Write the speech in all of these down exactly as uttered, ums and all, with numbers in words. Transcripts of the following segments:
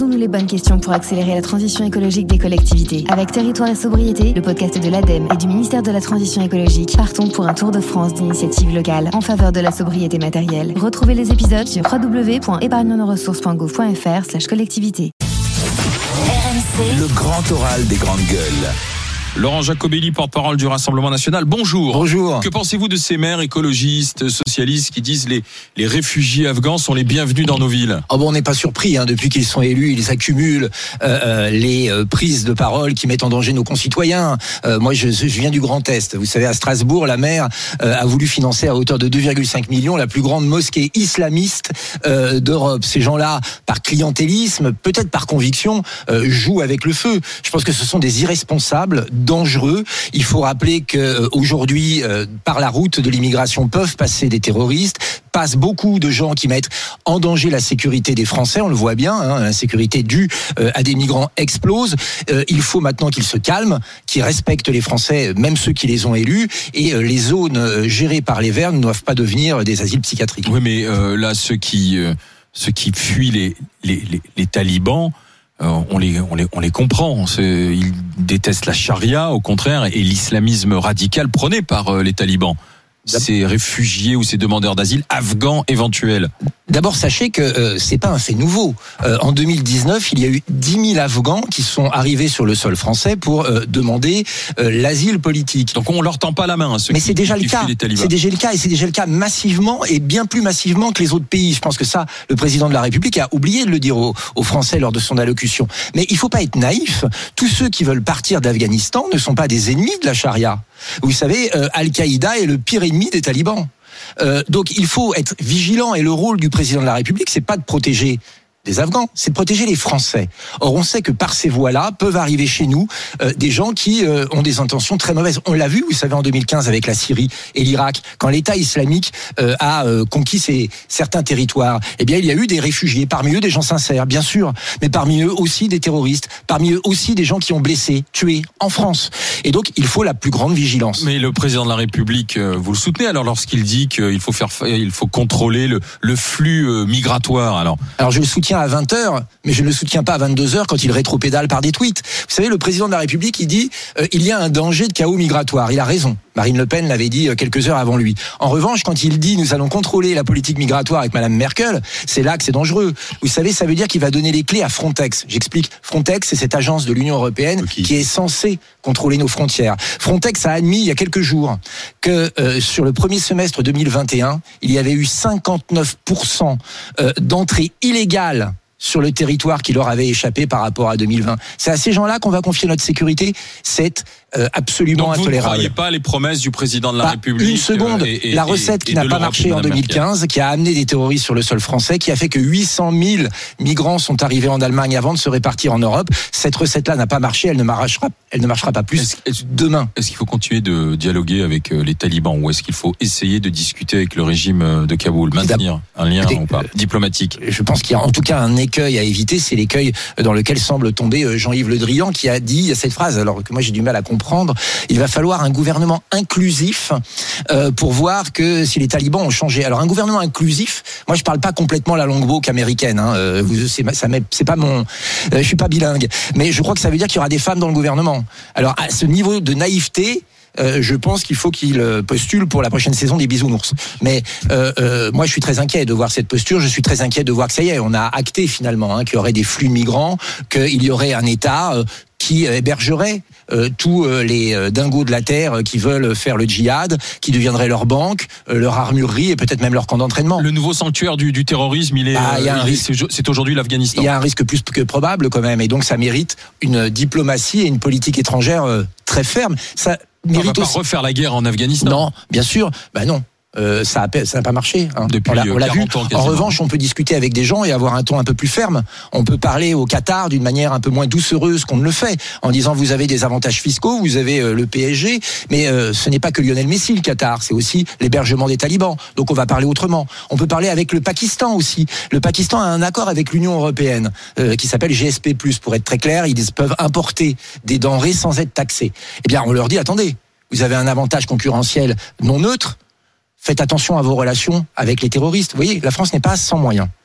Posons-nous les bonnes questions pour accélérer la transition écologique des collectivités. Avec Territoire et Sobriété, le podcast de l'ADEME et du ministère de la Transition écologique, partons pour un tour de France d'initiatives locales en faveur de la sobriété matérielle. Retrouvez les épisodes sur w w w point épargne nos ressources point gouv point f r slash collectivité. R M C, le grand oral des grandes gueules. Laurent Jacobelli, porte-parole du Rassemblement National, bonjour. Bonjour. Que pensez-vous de ces maires écologistes, socialistes qui disent les les réfugiés afghans sont les bienvenus dans nos villes? Oh bon, on n'est pas surpris, hein, depuis qu'ils sont élus, ils accumulent euh, euh, les euh, prises de parole qui mettent en danger nos concitoyens. Euh, moi, je, je viens du Grand Est. Vous savez, à Strasbourg, la maire euh, a voulu financer à hauteur de deux virgule cinq millions la plus grande mosquée islamiste euh, d'Europe. Ces gens-là, par clientélisme, peut-être par conviction, euh, jouent avec le feu. Je pense que ce sont des irresponsables dangereux. Il faut rappeler que euh, aujourd'hui, euh, par la route de l'immigration, peuvent passer des terroristes, passent beaucoup de gens qui mettent en danger la sécurité des Français. On le voit bien, hein, la sécurité due euh, à des migrants explose. Euh, il faut maintenant qu'ils se calment, qu'ils respectent les Français, même ceux qui les ont élus. Et euh, les zones euh, gérées par les Verts ne doivent pas devenir des asiles psychiatriques. Oui, mais euh, là, ceux qui euh, ceux qui fuient les les les, les talibans. On les, on les, on les comprend. C'est, ils détestent la charia, au contraire, et l'islamisme radical prôné par les talibans. Ces réfugiés ou ces demandeurs d'asile afghans éventuels. D'abord, sachez que euh, c'est pas un fait nouveau. Euh, en deux mille dix-neuf, il y a eu dix mille Afghans qui sont arrivés sur le sol français pour euh, demander euh, l'asile politique. Donc on leur tend pas la main. Hein, ceux Mais qui, c'est déjà qui le cas. C'est déjà le cas et c'est déjà le cas massivement et bien plus massivement que les autres pays. Je pense que ça, le président de la République a oublié de le dire aux, aux Français lors de son allocution. Mais il faut pas être naïf. Tous ceux qui veulent partir d'Afghanistan ne sont pas des ennemis de la charia. Vous savez, euh, Al-Qaïda est le pire ennemi des talibans. Euh, donc il faut être vigilant et le rôle du président de la République, c'est pas de protéger des Afghans, c'est de protéger les Français. Or, on sait que par ces voies-là peuvent arriver chez nous euh, des gens qui euh, ont des intentions très mauvaises. On l'a vu, vous savez, en deux mille quinze avec la Syrie et l'Irak, quand l'État islamique euh, a euh, conquis ces, certains territoires. Eh bien, il y a eu des réfugiés, parmi eux des gens sincères, bien sûr, mais parmi eux aussi des terroristes, parmi eux aussi des gens qui ont blessé, tué en France. Et donc, il faut la plus grande vigilance. Mais le président de la République, vous le soutenez alors lorsqu'il dit qu'il faut faire, il faut contrôler le, le flux migratoire alors. Alors, je le soutiens à vingt heures, mais je ne le soutiens pas à vingt-deux heures quand il rétropédale par des tweets. Vous savez, le président de la République, il dit euh, il y a un danger de chaos migratoire. Il a raison. Marine Le Pen l'avait dit quelques heures avant lui. En revanche, quand il dit nous allons contrôler la politique migratoire avec Madame Merkel, c'est là que c'est dangereux. Vous savez, ça veut dire qu'il va donner les clés à Frontex. J'explique. Frontex, c'est cette agence de l'Union européenne okay. qui est censée contrôler nos frontières. Frontex a admis il y a quelques jours que euh, sur le premier semestre deux mille vingt et un, il y avait eu cinquante-neuf pour cent euh, d'entrées illégales sur le territoire qui leur avait échappé par rapport à deux mille vingt. C'est à ces gens-là qu'on va confier notre sécurité. C'est euh, absolument Donc vous intolérable. Vous ne croyez pas les promesses du président de la bah, République? Une seconde. Et, et, la recette et, qui et n'a pas marché en deux mille quinze, qui a amené des terroristes sur le sol français, qui a fait que huit cent mille migrants sont arrivés en Allemagne avant de se répartir en Europe. Cette recette-là n'a pas marché. Elle ne marchera, elle ne marchera pas plus est-ce, demain. Est-ce qu'il faut continuer de dialoguer avec les talibans ou est-ce qu'il faut essayer de discuter avec le régime de Kaboul, maintenir un lien ou pas, diplomatique? Je pense qu'il y a en tout cas un écueil à éviter. C'est l'écueil dans lequel semble tomber Jean-Yves Le Drian qui a dit cette phrase, alors que moi j'ai du mal à comprendre. Il va falloir un gouvernement inclusif euh, pour voir que si les talibans ont changé. Alors un gouvernement inclusif, moi je parle pas complètement la langue woke américaine. Hein, euh, vous, c'est, ça c'est pas mon, euh, je suis pas bilingue, mais je crois que ça veut dire qu'il y aura des femmes dans le gouvernement. Alors à ce niveau de naïveté. Euh, je pense qu'il faut qu'il postule pour la prochaine saison des Bisounours. Mais euh, euh, moi, je suis très inquiet de voir cette posture. Je suis très inquiet de voir que ça y est, on a acté finalement hein, qu'il y aurait des flux migrants, qu'il y aurait un État euh, qui hébergerait euh, tous euh, les euh, dingos de la terre euh, qui veulent faire le djihad, qui deviendraient leur banque, euh, leur armurerie et peut-être même leur camp d'entraînement. Le nouveau sanctuaire du, du terrorisme, il est, ah, il y a un il risque. Est, c'est aujourd'hui l'Afghanistan. Il y a un risque plus que probable quand même, et donc ça mérite une diplomatie et une politique étrangère euh, très ferme. Ça On mérite va pas aussi... refaire la guerre en Afghanistan. Non, bien sûr. Ben non. Euh, ça a, ça n'a pas marché. Hein. Depuis on l'a, on l'a vu. Ans, en revanche, on peut discuter avec des gens et avoir un ton un peu plus ferme. On peut parler au Qatar d'une manière un peu moins doucereuse qu'on ne le fait, en disant vous avez des avantages fiscaux, vous avez euh, le P S G, mais euh, ce n'est pas que Lionel Messi le Qatar, c'est aussi l'hébergement des talibans. Donc on va parler autrement. On peut parler avec le Pakistan aussi. Le Pakistan a un accord avec l'Union européenne euh, qui s'appelle G S P plus. Pour être très clair, ils peuvent importer des denrées sans être taxés. Eh bien, on leur dit attendez, vous avez un avantage concurrentiel non neutre. Faites attention à vos relations avec les terroristes. Vous voyez, la France n'est pas sans moyens.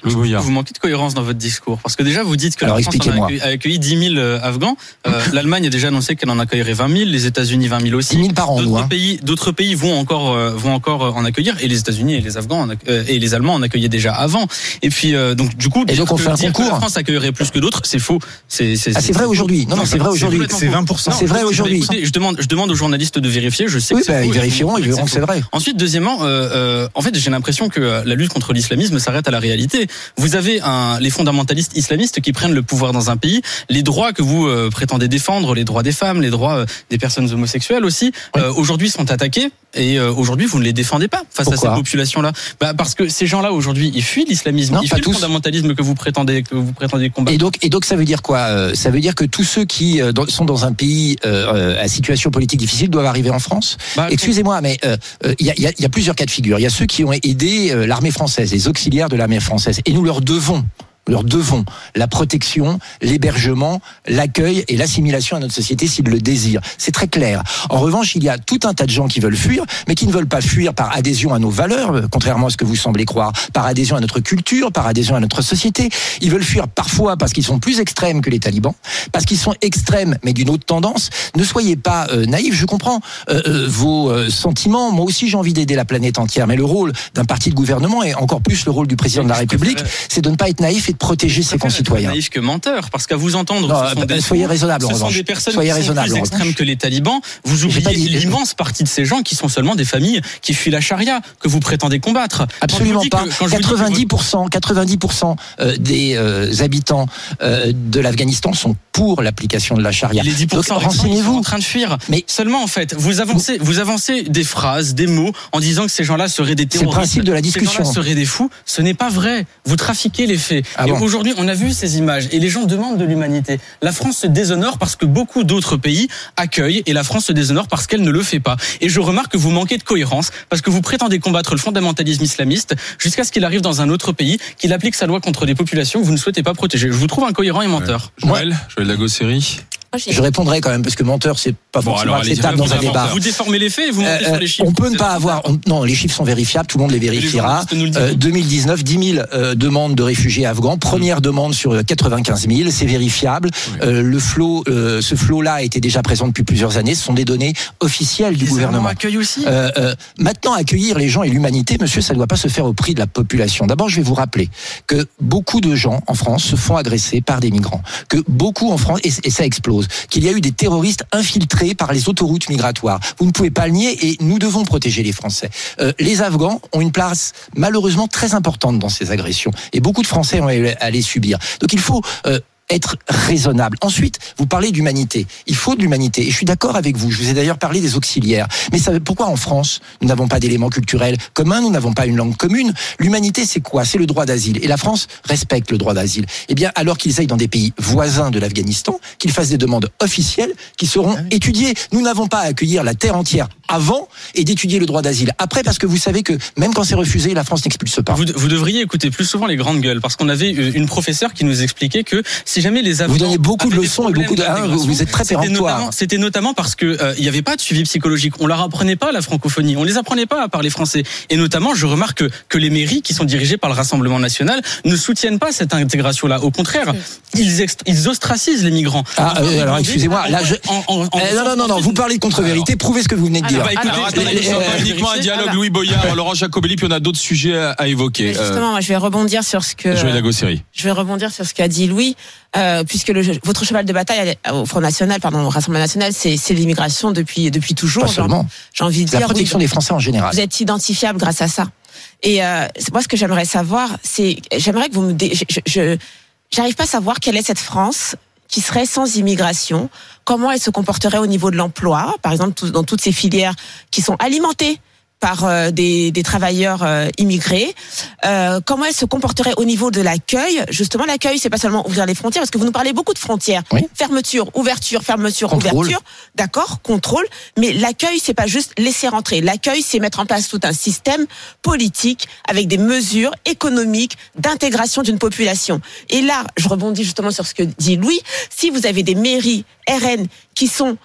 Vous manquez de cohérence dans votre discours. Parce que déjà, vous dites que Alors, la France en a accueilli, a accueilli dix mille Afghans. Euh, L'Allemagne a déjà annoncé qu'elle en accueillerait vingt mille. Les États-Unis, vingt mille aussi. dix mille par an, d'autres nous, hein. pays, d'autres pays vont encore, euh, vont encore en accueillir. Et les États-Unis et les Afghans en acc- euh, et les Allemands en accueillaient déjà avant. Et puis, euh, donc, du coup, et donc on fait un dire concours. que la France accueillerait plus que d'autres, c'est faux. C'est, c'est, ah, c'est, c'est vrai aujourd'hui. Non, non, c'est vrai aujourd'hui. C'est vingt pour cent. C'est vrai aujourd'hui. Écoutez, je demande, je demande aux journalistes de vérifier. Je sais oui, que c'est bah, faux, ils vérifieront, ils verront que c'est vrai. Ensuite, deuxièmement, euh, euh, en fait, j'ai l'impression que la lutte contre l'islamisme s'arrête à la réalité. Vous avez un, les fondamentalistes islamistes qui prennent le pouvoir dans un pays. Les droits que vous euh, prétendez défendre, les droits des femmes, les droits euh, des personnes homosexuelles aussi, oui. euh, aujourd'hui sont attaqués. Et euh, aujourd'hui, vous ne les défendez pas face Pourquoi ? à cette population-là. Bah, parce que ces gens-là aujourd'hui, ils fuient l'islamisme, non, ils fuient le tous. fondamentalisme que vous prétendez que vous prétendez combattre. Et donc, et donc, ça veut dire quoi ? euh, Ça veut dire que tous ceux qui euh, dans, sont dans un pays euh, à situation politique difficile doivent arriver en France. Bah, Excusez-moi, mais il euh, y, a, y, a, y a plusieurs cas de figure. Il y a ceux qui ont aidé euh, l'armée française, les auxiliaires de l'armée française, et nous leur devons. Nous leur devons la protection, l'hébergement, l'accueil et l'assimilation à notre société s'ils le désirent. C'est très clair. En revanche, il y a tout un tas de gens qui veulent fuir, mais qui ne veulent pas fuir par adhésion à nos valeurs, contrairement à ce que vous semblez croire, par adhésion à notre culture, par adhésion à notre société. Ils veulent fuir parfois parce qu'ils sont plus extrêmes que les talibans, parce qu'ils sont extrêmes, mais d'une autre tendance. Ne soyez pas euh, naïfs, je comprends euh, euh, vos euh, sentiments. Moi aussi, j'ai envie d'aider la planète entière, mais le rôle d'un parti de gouvernement, et encore plus le rôle du président de la République, c'est de ne pas être naïf et de protéger ses concitoyens. Naïf que menteur, parce qu'à vous entendre, non, ce sont bah, des, soyez raisonnable. Ce en sont revanche. des personnes soyez qui sont plus extrêmes que les talibans. Vous oubliez dit... l'immense partie de ces gens qui sont seulement des familles qui fuient la charia que vous prétendez combattre. Absolument pas. Que, quatre-vingt-dix pour cent, quatre-vingt-dix pour cent des euh, habitants euh, de l'Afghanistan sont pour l'application de la charia. Et les dix pour cent donc renseignez-vous. Sont en train de fuir. Mais seulement en fait, vous avancez, vous avancez des phrases, des mots en disant que ces gens-là seraient des terroristes. C'est le principe de la discussion. Ces gens-là seraient des fous. Ce n'est pas vrai. Vous trafiquez les faits. Ah et bon. Aujourd'hui, on a vu ces images et les gens demandent de l'humanité. La France se déshonore parce que beaucoup d'autres pays accueillent et la France se déshonore parce qu'elle ne le fait pas. Et je remarque que vous manquez de cohérence parce que vous prétendez combattre le fondamentalisme islamiste jusqu'à ce qu'il arrive dans un autre pays, qu'il applique sa loi contre des populations que vous ne souhaitez pas protéger. Je vous trouve incohérent et menteur. Ouais. Joël, Joël Lagossérie. Je répondrai quand même parce que menteur c'est pas bon, forcément alors, acceptable dans un débat. Vous déformez les faits et vous mentez euh, sur les chiffres. On peut ne pas avoir on, non les chiffres sont vérifiables, tout le monde les vérifiera. Les euh, deux mille dix-neuf, dix mille euh, demandes de réfugiés afghans, première mmh. demande sur quatre-vingt-quinze mille, c'est vérifiable. Oui. Euh, le flot euh, ce flot là était déjà présent depuis plusieurs années, ce sont des données officielles du les gouvernement. Accueille aussi. Euh, euh, maintenant accueillir les gens et l'humanité, monsieur, ça ne doit pas se faire au prix de la population. D'abord, je vais vous rappeler que beaucoup de gens en France se font agresser par des migrants, que beaucoup en France et, et ça explose, qu'il y a eu des terroristes infiltrés par les autoroutes migratoires. Vous ne pouvez pas le nier et nous devons protéger les Français. Euh, les Afghans ont une place malheureusement très importante dans ces agressions et beaucoup de Français ont à les subir. Donc il faut euh, être raisonnable. Ensuite, vous parlez d'humanité. Il faut de l'humanité. Et je suis d'accord avec vous. Je vous ai d'ailleurs parlé des auxiliaires. Mais ça, pourquoi en France, nous n'avons pas d'éléments culturels communs, nous n'avons pas une langue commune? L'humanité, c'est quoi? C'est le droit d'asile. Et la France respecte le droit d'asile. Eh bien, alors qu'ils aillent dans des pays voisins de l'Afghanistan, qu'ils fassent des demandes officielles qui seront étudiées. Nous n'avons pas à accueillir la terre entière avant et d'étudier le droit d'asile après, parce que vous savez que même quand c'est refusé, la France n'expulse pas. Vous, vous devriez écouter plus souvent les grandes gueules, parce qu'on avait une professeure qui nous expliquait que si jamais les Afghans... Vous donnez beaucoup de leçons et beaucoup de... Hein, vous êtes très péremptoire. C'était notamment parce que euh, il n'y avait pas de suivi psychologique. On leur apprenait pas la francophonie. On les apprenait pas à parler français. Et notamment, je remarque que, que les mairies qui sont dirigées par le Rassemblement national ne soutiennent pas cette intégration-là. Au contraire, ils, ext- ils ostracisent les migrants. Ah, euh, alors excusez-moi. Là, je... en, en, en, eh, non, non, non, non. Vous parlez de contre-vérité. Prouvez ce que vous venez de dire. Alors, bah, écoutez, alors attendez, c'est pas uniquement un dialogue alors, Louis Boyard, Laurent Jacobelli, puis on a d'autres sujets à, à évoquer. Justement, euh, moi, je vais rebondir sur ce que... Joël Lagossérie. Je vais rebondir sur ce qu'a dit Louis. Euh, puisque le, votre cheval de bataille au Front National, pardon, au Rassemblement National, c'est, c'est l'immigration depuis depuis toujours. Pas seulement. J'ai envie de c'est dire. La protection oui, des Français en général. Vous êtes identifiable grâce à ça. Et euh, moi, ce que j'aimerais savoir, c'est, j'aimerais que vous me, dé, je, je, je, j'arrive pas à savoir quelle est cette France qui serait sans immigration. Comment elle se comporterait au niveau de l'emploi, par exemple, tout, dans toutes ces filières qui sont alimentées par euh, des, des travailleurs euh, immigrés. Euh, comment elle se comporterait au niveau de l'accueil? Justement, l'accueil, c'est pas seulement ouvrir les frontières, parce que vous nous parlez beaucoup de frontières. Oui. Fermeture, ouverture, fermeture, contrôle. Ouverture. D'accord, contrôle. Mais l'accueil, c'est pas juste laisser rentrer. L'accueil, c'est mettre en place tout un système politique avec des mesures économiques d'intégration d'une population. Et là, je rebondis justement sur ce que dit Louis. Si vous avez des mairies R N qui sont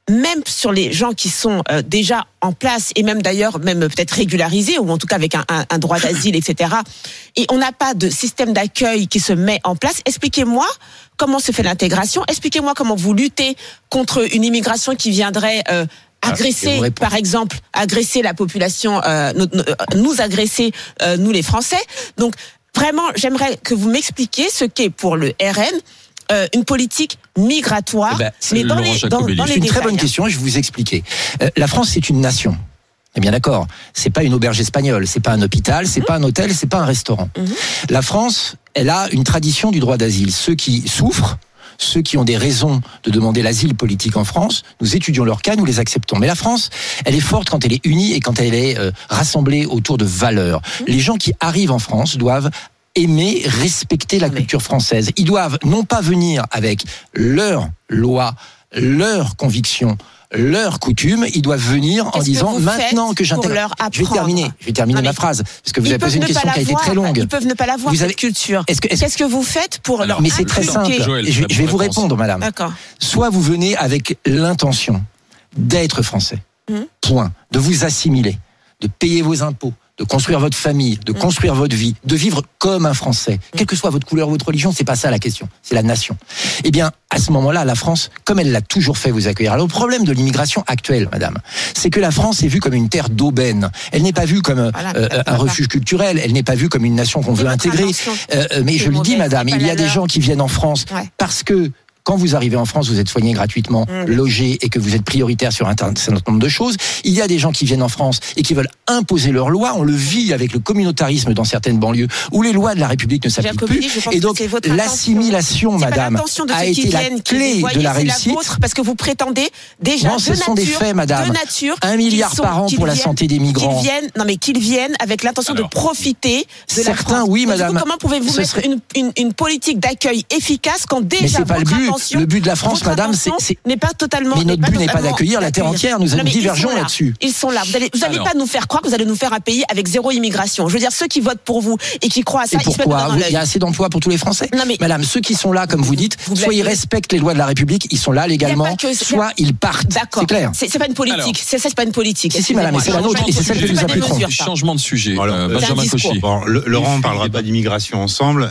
même sur les gens qui sont euh, déjà en place et même d'ailleurs même peut-être régularisés ou en tout cas avec un, un, un droit d'asile, et cetera. Et on n'a pas de système d'accueil qui se met en place. Expliquez-moi comment se fait l'intégration. Expliquez-moi comment vous luttez contre une immigration qui viendrait euh, agresser, ah, par exemple, agresser la population, euh, nous, nous agresser, euh, nous les Français. Donc vraiment, j'aimerais que vous m'expliquiez ce qu'est pour le R N Euh, une politique migratoire, eh ben, mais dans les, dans, dans les C'est une très bonne question, je vais vous expliquer. Euh, la France, c'est une nation. Eh bien d'accord, c'est pas une auberge espagnole, c'est pas un hôpital, c'est mmh. pas un hôtel, c'est pas un restaurant. Mmh. La France, elle a une tradition du droit d'asile. Ceux qui souffrent, ceux qui ont des raisons de demander l'asile politique en France, nous étudions leur cas, nous les acceptons. Mais la France, elle est forte quand elle est unie et quand elle est euh, rassemblée autour de valeurs. Mmh. Les gens qui arrivent en France doivent aimer, respecter la culture française. Ils doivent non pas venir avec leurs lois, leurs convictions, leurs coutumes, ils doivent venir en disant maintenant que j'intègre. Je vais terminer, je vais terminer ma phrase parce que vous avez posé une question qui a été très longue. Ils peuvent ne pas l'avoir vous avez... cette culture. Est-ce que, est-ce... Qu'est-ce que vous faites pour Alors, leur mais c'est très simple. Joël, je, je vais vous répondre, madame. D'accord. Soit vous venez avec l'intention d'être français, mmh. point, de vous assimiler, de payer vos impôts, de construire votre famille, de construire votre vie, de vivre comme un Français. Quelle que soit votre couleur, votre religion, c'est pas ça la question, c'est la nation. Eh bien, à ce moment-là, la France, comme elle l'a toujours fait, vous accueillir. Alors, le problème de l'immigration actuelle, madame, c'est que la France est vue comme une terre d'aubaine. Elle n'est pas vue comme voilà, euh, un refuge culturel, elle n'est pas vue comme une nation qu'on veut intégrer. Euh, mais je le dis, madame, il y a des gens qui viennent en France ouais. parce que quand vous arrivez en France, vous êtes soigné gratuitement, mmh. logé et que vous êtes prioritaire sur un certain nombre de choses. Il y a des gens qui viennent en France et qui veulent imposer leurs lois. On le vit avec le communautarisme dans certaines banlieues où les lois de la République ne s'appliquent plus. Et donc, l'assimilation, madame, a été la clé de la réussite. Parce que vous prétendez déjà non, de ce nature, sont des faits, madame. De nature, un milliard sont, par an pour la santé des migrants. Qu'ils viennent, non mais qu'ils viennent avec l'intention de profiter de certains, la France. oui, madame. Donc, comment pouvez-vous mettre serait... une, une, une politique d'accueil efficace quand déjà mais c'est pas votre le but. intention, le but de la France, madame, c'est, c'est n'est pas totalement. Mais notre but n'est pas d'accueillir la terre entière. Nous nous divergeons là-dessus. Ils sont là. Vous allez, vous allez pas nous faire croire que vous allez nous faire un pays avec zéro immigration. Je veux dire, ceux qui votent pour vous et qui croient à ça, et pourquoi ils se mettent dans l'œil. Il y a assez d'emplois pour tous les Français. Non, mais madame, ceux qui sont là, comme vous dites, vous soit ils respectent les lois de la République, ils sont là légalement, que, soit ils partent. D'accord. C'est clair. C'est, c'est pas une politique. C'est ça, c'est pas une politique. Si, si, madame, c'est la nôtre et c'est celle que nous appliquerons. Changement de sujet. Benjamin Cauchy. Laurent, on parlera pas d'immigration ensemble.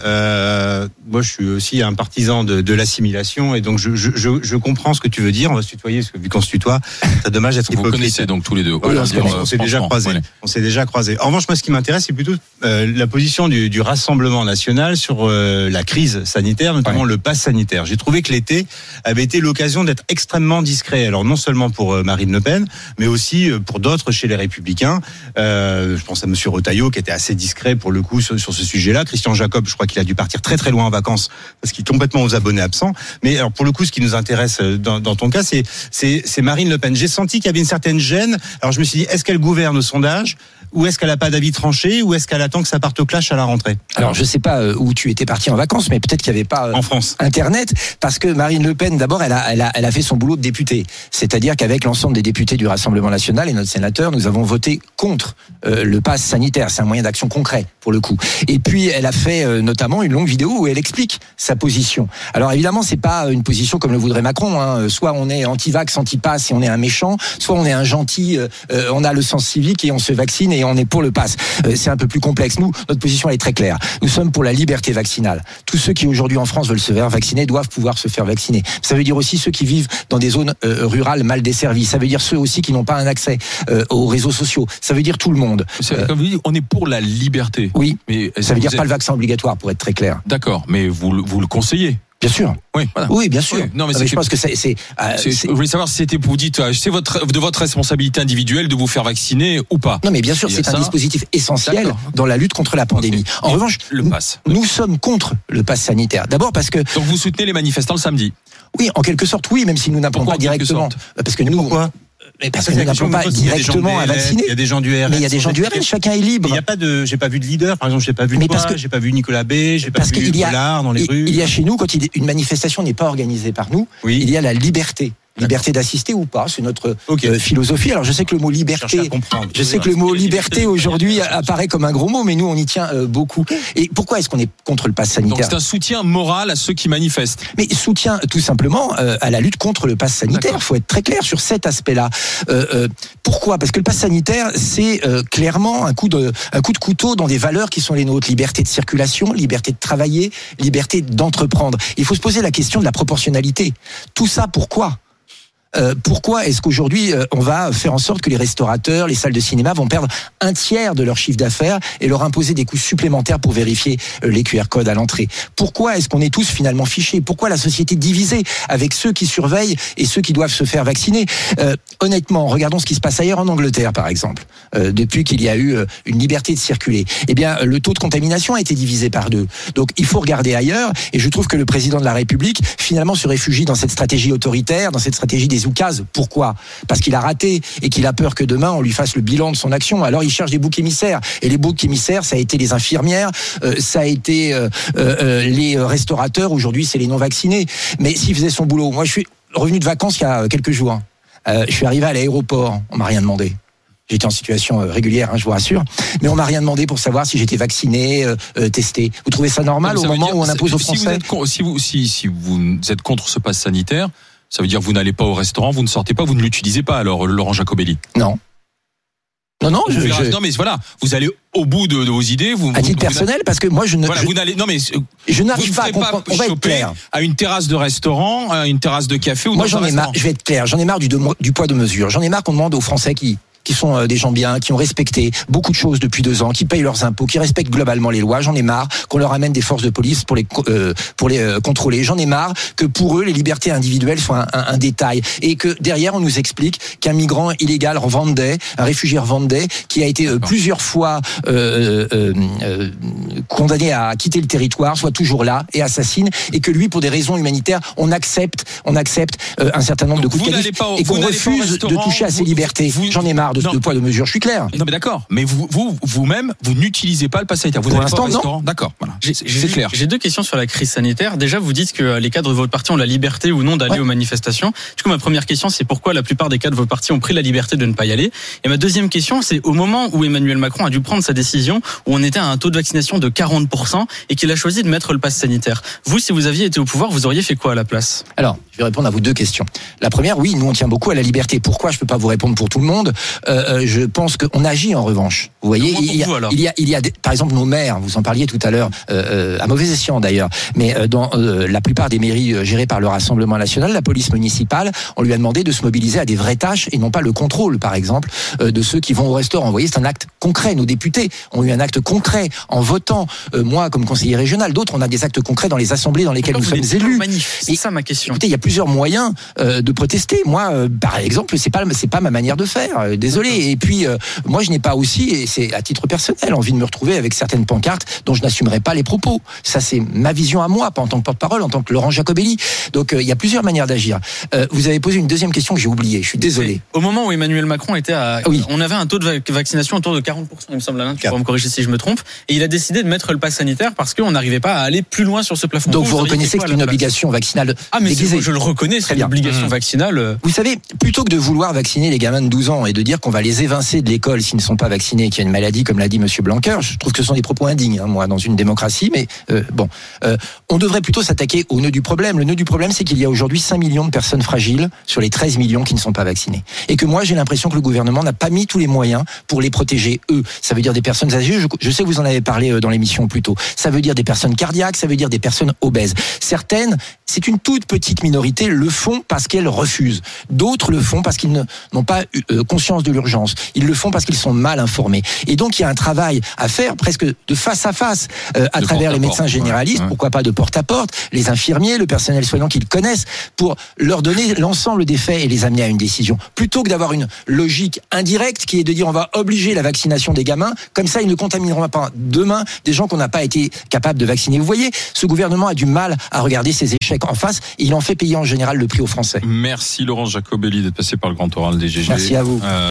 Moi, je suis aussi un partisan de l'assimilation et donc je comprends ce que tu veux dire. On va se tutoyer parce que vu qu'on se tutoie, c'est dommage d'être hypocrite. Vous connaissez donc tous les deux. Voilà, on, on, on s'est déjà croisés. Ouais. On s'est déjà croisés. En revanche, moi, ce qui m'intéresse, c'est plutôt euh, la position du, du Rassemblement national sur euh, la crise sanitaire, notamment ouais. le pass sanitaire. J'ai trouvé que l'été avait été l'occasion d'être extrêmement discret. Alors non seulement pour euh, Marine Le Pen, mais aussi euh, pour d'autres chez les Républicains. Euh, je pense à Monsieur Retailleau qui était assez discret pour le coup sur, sur ce sujet-là. Christian Jacob, je crois qu'il a dû partir très très loin en vacances parce qu'il est complètement aux abonnés absents. Mais alors pour le coup, ce qui nous intéresse dans, dans ton cas, c'est, c'est, c'est Marine Le Pen. J'ai senti qu'il y avait une certaine gêne. Alors je me suis dit, est-ce qu'elle gouverne au sondage ou est-ce qu'elle n'a pas d'avis tranché ou est-ce qu'elle attend que ça parte au clash à la rentrée? Alors je sais pas où tu étais parti en vacances, mais peut-être qu'il n'y avait pas en France Internet, parce que Marine Le Pen, d'abord, elle a, elle a, elle a fait son boulot de députée. C'est-à-dire qu'avec l'ensemble des députés du Rassemblement national et notre sénateur, nous avons voté contre euh, le pass sanitaire. C'est un moyen d'action concret, pour le coup. Et puis elle a fait euh, notamment une longue vidéo où elle explique sa position. Alors évidemment, c'est pas une position comme le voudrait Macron. Hein. Soit on est anti-vax, anti-pass et on est un méchant, soit on est un gentil, euh, on a le sens civique et on se vaccine et on est pour le pass. Euh, c'est un peu plus complexe. Nous, notre position elle est très claire. Nous sommes pour la liberté vaccinale. Tous ceux qui aujourd'hui en France veulent se faire vacciner doivent pouvoir se faire vacciner. Ça veut dire aussi ceux qui vivent dans des zones euh, rurales mal desservies. Ça veut dire ceux aussi qui n'ont pas un accès euh, aux réseaux sociaux. Ça veut dire tout le monde. Euh, comme vous dites, on est pour la liberté. Oui, mais ça veut dire êtes... pas le vaccin obligatoire pour être très clair. D'accord, mais vous, vous le conseillez? Bien sûr. Oui, voilà. Oui, bien sûr. Oui. Non, mais, mais je pense que c'est. c'est, euh, c'est je voulais savoir si c'était pour vous dites, c'est votre de votre responsabilité individuelle de vous faire vacciner ou pas. Non, mais bien sûr, c'est un ça. dispositif essentiel D'accord. dans la lutte contre la pandémie. Okay. En Et revanche, le pass. Nous, nous sommes contre le pass sanitaire. D'abord parce que. Donc vous soutenez les manifestants le samedi. Oui, en quelque sorte, oui, même si nous n'appelons pas directement. Parce que nous. Pourquoi? Mais parce que nous n'appelons pas directement à vacciner. Il y a des gens du R N. Mais il y a des gens du R N, chacun est libre. Il n'y a pas de, j'ai pas vu de leader, par exemple, j'ai pas vu de toi, j'ai pas vu Nicolas B, j'ai pas vu Collard dans les rues. Il y a chez nous, quand une manifestation n'est pas organisée par nous, il y a la liberté Liberté d'assister ou pas, c'est notre okay. euh, philosophie. Alors je sais que le mot liberté, je sais que le mot liberté aujourd'hui apparaît comme un gros mot, mais nous on y tient euh, beaucoup. Et pourquoi est-ce qu'on est contre le pass sanitaire ? Donc c'est un soutien moral à ceux qui manifestent. Mais soutien tout simplement euh, à la lutte contre le pass sanitaire. Il faut être très clair sur cet aspect-là. Euh, euh, pourquoi ? Parce que le pass sanitaire, c'est euh, clairement un coup de un coup de couteau dans des valeurs qui sont les nôtres. Liberté de circulation, liberté de travailler, liberté d'entreprendre. Il faut se poser la question de la proportionnalité. Tout ça pourquoi ? Euh, pourquoi est-ce qu'aujourd'hui euh, on va faire en sorte que les restaurateurs, les salles de cinéma vont perdre un tiers de leur chiffre d'affaires et leur imposer des coûts supplémentaires pour vérifier euh, les Q R codes à l'entrée ? Pourquoi est-ce qu'on est tous finalement fichés ? Pourquoi la société divisée avec ceux qui surveillent et ceux qui doivent se faire vacciner ? euh, Honnêtement, regardons ce qui se passe ailleurs en Angleterre par exemple. Euh, depuis qu'il y a eu euh, une liberté de circuler, eh bien le taux de contamination a été divisé par deux. Donc il faut regarder ailleurs et je trouve que le président de la République finalement se réfugie dans cette stratégie autoritaire, dans cette stratégie des oukases. Pourquoi ? Parce qu'il a raté et qu'il a peur que demain on lui fasse le bilan de son action. Alors il cherche des boucs émissaires. Et les boucs émissaires, ça a été les infirmières, euh, ça a été euh, euh, les restaurateurs. Aujourd'hui, c'est les non-vaccinés. Mais s'il faisait son boulot, moi je suis revenu de vacances il y a quelques jours. Euh, je suis arrivé à l'aéroport, on m'a rien demandé. J'étais en situation régulière, hein, je vous rassure. Mais on m'a rien demandé pour savoir si j'étais vacciné, euh, euh, testé. Vous trouvez ça normal au moment dire, où on impose aux si Français ? vous êtes, si, vous, si, si vous êtes contre ce pass sanitaire, ça veut dire que vous n'allez pas au restaurant, vous ne sortez pas, vous ne l'utilisez pas alors, Laurent Jacobelli ? Non. Non, non, je, je... non, mais voilà, vous allez au bout de, de vos idées. Vous, à titre vous, personnel, vous parce que moi, je ne. Voilà, je, vous n'allez. Non, mais je n'arrive pas à comprendre. Pas on va être clair. À une terrasse de restaurant, à une terrasse de café ou moi, dans j'en un ai marre. Je vais être clair. J'en ai marre du, de, du poids de mesure. J'en ai marre qu'on demande aux Français qui. qui sont euh, des gens bien, qui ont respecté beaucoup de choses depuis deux ans, qui payent leurs impôts, qui respectent globalement les lois. J'en ai marre qu'on leur amène des forces de police pour les euh, pour les euh, contrôler. J'en ai marre que pour eux les libertés individuelles soient un, un, un détail et que derrière on nous explique qu'un migrant illégal rwandais, un réfugié rwandais qui a été euh, plusieurs fois euh, euh, euh, condamné à quitter le territoire soit toujours là et assassine et que lui pour des raisons humanitaires on accepte on accepte euh, un certain nombre Donc de coups de canif et qu'on refuse de toucher à ces libertés. Vous, J'en ai marre de ce poids de mesure, je suis clair. Non mais d'accord, mais vous vous vous-même vous n'utilisez pas le pass sanitaire. Vous pour n'allez pas au l'instant restaurant. Non. D'accord, voilà. J'ai, c'est clair. J'ai deux questions sur la crise sanitaire. Déjà, vous dites que les cadres de votre parti ont la liberté ou non d'aller ouais. aux manifestations. Du coup, ma première question, c'est pourquoi la plupart des cadres de votre parti ont pris la liberté de ne pas y aller. Et ma deuxième question, c'est au moment où Emmanuel Macron a dû prendre sa décision, où on était à un taux de vaccination de quarante pour cent et qu'il a choisi de mettre le pass sanitaire. Vous, si vous aviez été au pouvoir, vous auriez fait quoi à la place ? Alors, je vais répondre à vos deux questions. La première, oui, nous on tient beaucoup à la liberté. Pourquoi ? Je peux pas vous répondre pour tout le monde. Euh, je pense qu'on agit en revanche. Vous voyez, il y, a, vous, il y a, il y a, des, par exemple, nos maires. Vous en parliez tout à l'heure, euh, à mauvais escient d'ailleurs. Mais euh, dans euh, la plupart des mairies euh, gérées par le Rassemblement national, la police municipale, on lui a demandé de se mobiliser à des vraies tâches et non pas le contrôle, par exemple, euh, de ceux qui vont au restaurant. Vous voyez, c'est un acte concret. Nos députés ont eu un acte concret en votant. Euh, moi, comme conseiller régional, d'autres, on a des actes concrets dans les assemblées dans lesquelles nous sommes élus. C'est ça ma question. Écoutez, il y a plusieurs moyens euh, de protester. Moi, euh, par exemple, c'est pas c'est pas ma manière de faire. Euh, désolé. Et puis, euh, moi, je n'ai pas aussi, et c'est à titre personnel, envie de me retrouver avec certaines pancartes dont je n'assumerai pas les propos. Ça, c'est ma vision à moi, pas en tant que porte-parole, en tant que Laurent Jacobelli. Donc, euh, il y a plusieurs manières d'agir. Euh, vous avez posé une deuxième question que j'ai oubliée. Je suis désolé. Au moment où Emmanuel Macron était à, oui. on avait un taux de vaccination autour de quarante pour cent, il me semble, Alain, tu pourras me corriger si je me trompe, et il a décidé de mettre le pass sanitaire parce qu'on n'arrivait pas à aller plus loin sur ce plafond. Donc, vous, vous reconnaissez que c'est une obligation vaccinale ah, mais déguisée. Je le reconnais, c'est une obligation mmh. vaccinale. Vous savez, plutôt que de vouloir vacciner les gamins de douze ans et de dire qu'on va les évincer de l'école s'ils ne sont pas vaccinés, qu'il y a une maladie, comme l'a dit Monsieur Blanquer, je trouve que ce sont des propos indignes, hein, moi, dans une démocratie, mais euh, bon. Euh, on devrait plutôt s'attaquer au nœud du problème. Le nœud du problème, c'est qu'il y a aujourd'hui cinq millions de personnes fragiles sur les treize millions qui ne sont pas vaccinées. Et que moi, j'ai l'impression que le gouvernement n'a pas mis tous les moyens pour les protéger, eux. Ça veut dire des personnes âgées, je, je sais que vous en avez parlé dans l'émission plus tôt. Ça veut dire des personnes cardiaques, ça veut dire des personnes obèses. Certaines, c'est une toute petite minorité, le font parce qu'elles refusent. D'autres le font parce qu'ils ne, n'ont pas euh, conscience de l'urgence. Ils le font parce qu'ils sont mal informés. Et donc, il y a un travail à faire presque de face à face euh, à de travers les médecins porte, généralistes, ouais, ouais. pourquoi pas de porte à porte, les infirmiers, le personnel soignant qu'ils connaissent, pour leur donner l'ensemble des faits et les amener à une décision. Plutôt que d'avoir une logique indirecte qui est de dire on va obliger la vaccination des gamins, comme ça ils ne contamineront pas demain des gens qu'on n'a pas été capable de vacciner. Vous voyez, ce gouvernement a du mal à regarder ses échecs en face et il en fait payer en général le prix aux Français. Merci Laurent Jacobelli d'être passé par le grand oral des G G. Merci à vous. Euh...